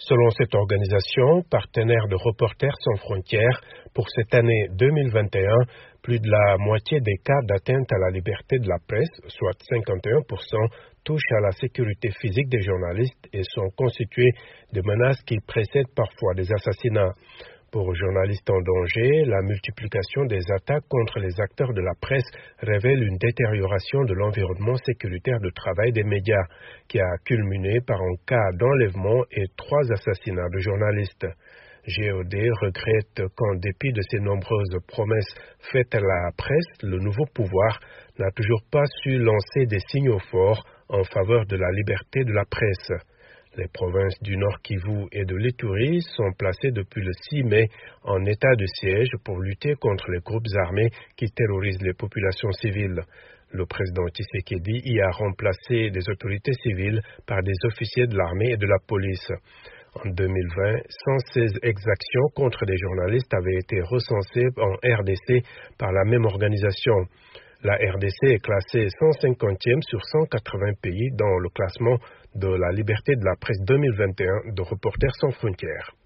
Selon cette organisation, partenaire de Reporters sans frontières, pour cette année 2021, plus de la moitié des cas d'atteinte à la liberté de la presse, soit 51%, touchent à la sécurité physique des journalistes et sont constitués de menaces qui précèdent parfois des assassinats. Pour journalistes en danger, la multiplication des attaques contre les acteurs de la presse révèle une détérioration de l'environnement sécuritaire de travail des médias, qui a culminé par un cas d'enlèvement et 3 assassinats de journalistes. GOD regrette qu'en dépit de ces nombreuses promesses faites à la presse, le nouveau pouvoir n'a toujours pas su lancer des signaux forts en faveur de la liberté de la presse. Les provinces du Nord Kivu et de l'Ituri sont placées depuis le 6 mai en état de siège pour lutter contre les groupes armés qui terrorisent les populations civiles. Le président Tshisekedi y a remplacé des autorités civiles par des officiers de l'armée et de la police. En 2020, 116 exactions contre des journalistes avaient été recensées en RDC par la même organisation. La RDC est classée 150e sur 180 pays dans le classement de la liberté de la presse 2021 de Reporters sans frontières.